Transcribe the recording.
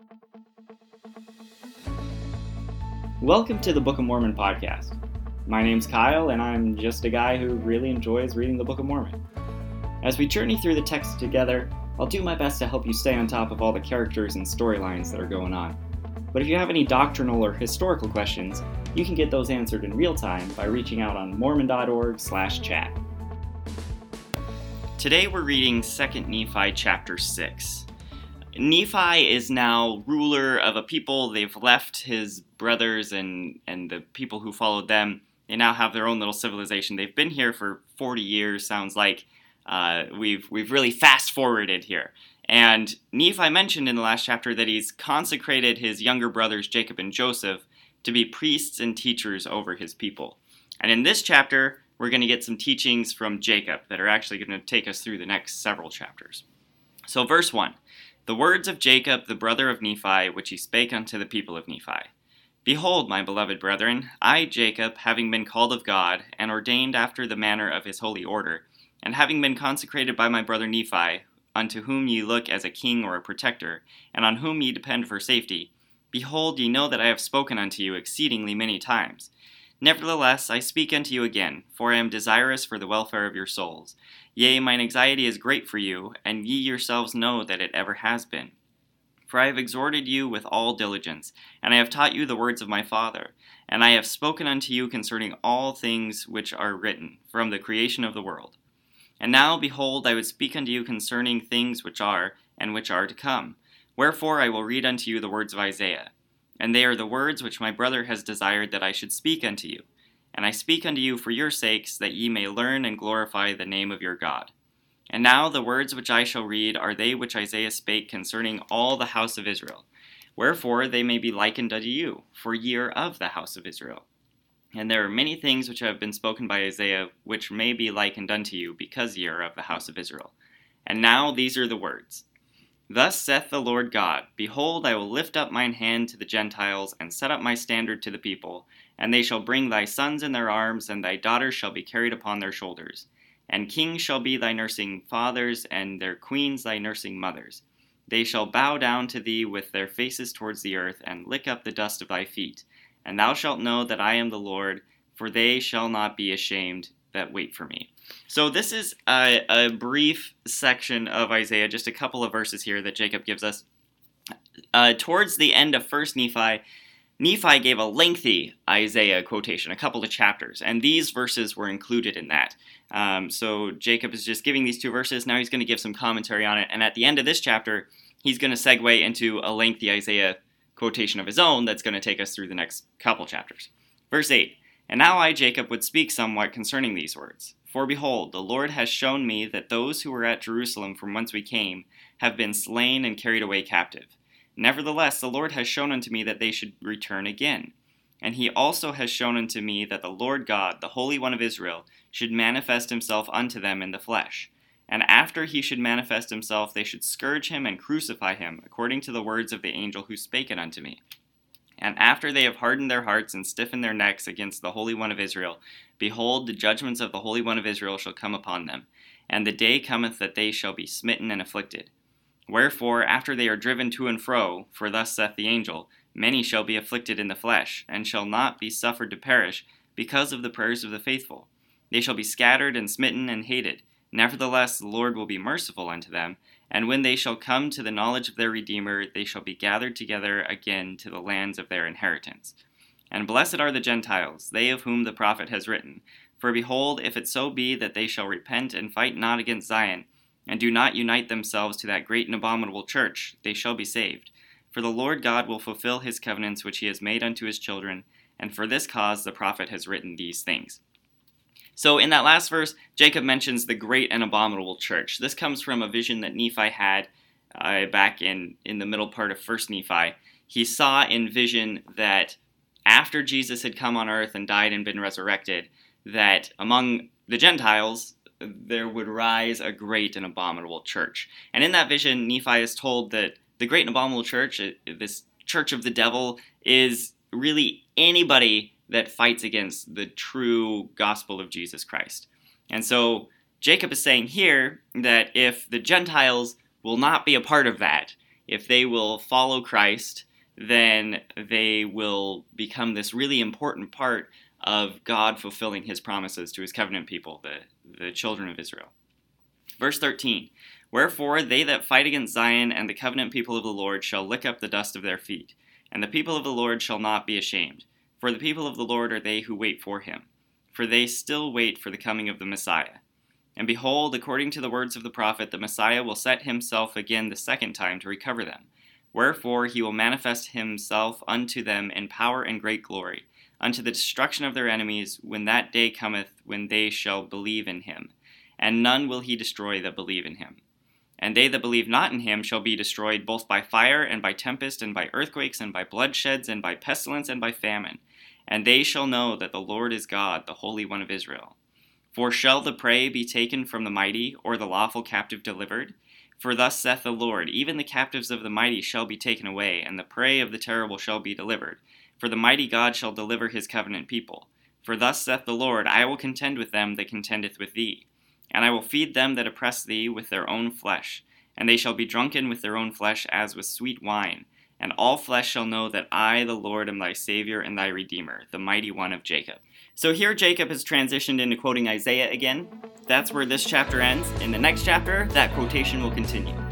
Welcome to the Book of Mormon podcast. My name's Kyle, and I'm just a guy who really enjoys reading the Book of Mormon. As we journey through the text together, I'll do my best to help you stay on top of all the characters and storylines that are going on. But if you have any doctrinal or historical questions, you can get those answered in real time by reaching out on mormon.org/chat. Today we're reading 2 Nephi chapter 6. Nephi is now ruler of a people. They've left his brothers and the people who followed them. They now have their own little civilization. They've been here for 40 years, sounds like. We've really fast-forwarded here. And Nephi mentioned in the last chapter that he's consecrated his younger brothers, Jacob and Joseph, to be priests and teachers over his people. And in this chapter, we're going to get some teachings from Jacob that are actually going to take us through the next several chapters. So verse 1. The words of Jacob, the brother of Nephi, which he spake unto the people of Nephi. Behold, my beloved brethren, I, Jacob, having been called of God, and ordained after the manner of his holy order, and having been consecrated by my brother Nephi, unto whom ye look as a king or a protector, and on whom ye depend for safety, behold, ye know that I have spoken unto you exceedingly many times. Nevertheless, I speak unto you again, for I am desirous for the welfare of your souls. Yea, mine anxiety is great for you, and ye yourselves know that it ever has been. For I have exhorted you with all diligence, and I have taught you the words of my Father, and I have spoken unto you concerning all things which are written, from the creation of the world. And now, behold, I would speak unto you concerning things which are, and which are to come. Wherefore I will read unto you the words of Isaiah. And they are the words which my brother has desired that I should speak unto you. And I speak unto you for your sakes, that ye may learn and glorify the name of your God. And now the words which I shall read are they which Isaiah spake concerning all the house of Israel. Wherefore they may be likened unto you, for ye are of the house of Israel. And there are many things which have been spoken by Isaiah, which may be likened unto you, because ye are of the house of Israel. And now these are the words. Thus saith the Lord God, Behold, I will lift up mine hand to the Gentiles, and set up my standard to the people, and they shall bring thy sons in their arms, and thy daughters shall be carried upon their shoulders. And kings shall be thy nursing fathers, and their queens thy nursing mothers. They shall bow down to thee with their faces towards the earth, and lick up the dust of thy feet. And thou shalt know that I am the Lord, for they shall not be ashamed that wait for me. So this is a brief section of Isaiah, just a couple of verses here that Jacob gives us. Towards the end of 1 Nephi, Nephi gave a lengthy Isaiah quotation, a couple of chapters, and these verses were included in that. So Jacob is just giving these two verses. Now he's going to give some commentary on it, and at the end of this chapter, he's going to segue into a lengthy Isaiah quotation of his own that's going to take us through the next couple chapters. Verse 8, And now I, Jacob, would speak somewhat concerning these words. For behold, the Lord has shown me that those who were at Jerusalem from whence we came have been slain and carried away captive. Nevertheless, the Lord has shown unto me that they should return again. And he also has shown unto me that the Lord God, the Holy One of Israel, should manifest himself unto them in the flesh. And after he should manifest himself, they should scourge him and crucify him, according to the words of the angel who spake it unto me. And after they have hardened their hearts and stiffened their necks against the Holy One of Israel, behold, the judgments of the Holy One of Israel shall come upon them. And the day cometh that they shall be smitten and afflicted. Wherefore, after they are driven to and fro, for thus saith the angel, many shall be afflicted in the flesh, and shall not be suffered to perish, because of the prayers of the faithful. They shall be scattered and smitten and hated. Nevertheless, the Lord will be merciful unto them, and when they shall come to the knowledge of their Redeemer, they shall be gathered together again to the lands of their inheritance. And blessed are the Gentiles, they of whom the prophet has written. For behold, if it so be that they shall repent and fight not against Zion, and do not unite themselves to that great and abominable church, they shall be saved. For the Lord God will fulfill his covenants which he has made unto his children, and for this cause the prophet has written these things. So in that last verse, Jacob mentions the great and abominable church. This comes from a vision that Nephi had back in the middle part of 1 Nephi. He saw in vision that after Jesus had come on earth and died and been resurrected, that among the Gentiles there would rise a great and abominable church. And in that vision, Nephi is told that the great and abominable church, this church of the devil, is really anybody that fights against the true gospel of Jesus Christ. And so Jacob is saying here that if the Gentiles will not be a part of that, if they will follow Christ, then they will become this really important part of God fulfilling his promises to his covenant people, the children of Israel. Verse 13, wherefore they that fight against Zion and the covenant people of the Lord shall lick up the dust of their feet, and the people of the Lord shall not be ashamed. For the people of the Lord are they who wait for him, for they still wait for the coming of the Messiah. And behold, according to the words of the prophet, the Messiah will set himself again the second time to recover them. Wherefore he will manifest himself unto them in power and great glory, unto the destruction of their enemies, when that day cometh when they shall believe in him. And none will he destroy that believe in him. And they that believe not in him shall be destroyed both by fire, and by tempest, and by earthquakes, and by bloodsheds, and by pestilence, and by famine. And they shall know that the Lord is God, the Holy One of Israel. For shall the prey be taken from the mighty, or the lawful captive delivered? For thus saith the Lord, even the captives of the mighty shall be taken away, and the prey of the terrible shall be delivered. For the mighty God shall deliver his covenant people. For thus saith the Lord, I will contend with them that contendeth with thee. And I will feed them that oppress thee with their own flesh, and they shall be drunken with their own flesh as with sweet wine. And all flesh shall know that I, the Lord, am thy Savior and thy Redeemer, the mighty one of Jacob. So here Jacob has transitioned into quoting Isaiah again. That's where this chapter ends. In the next chapter, that quotation will continue.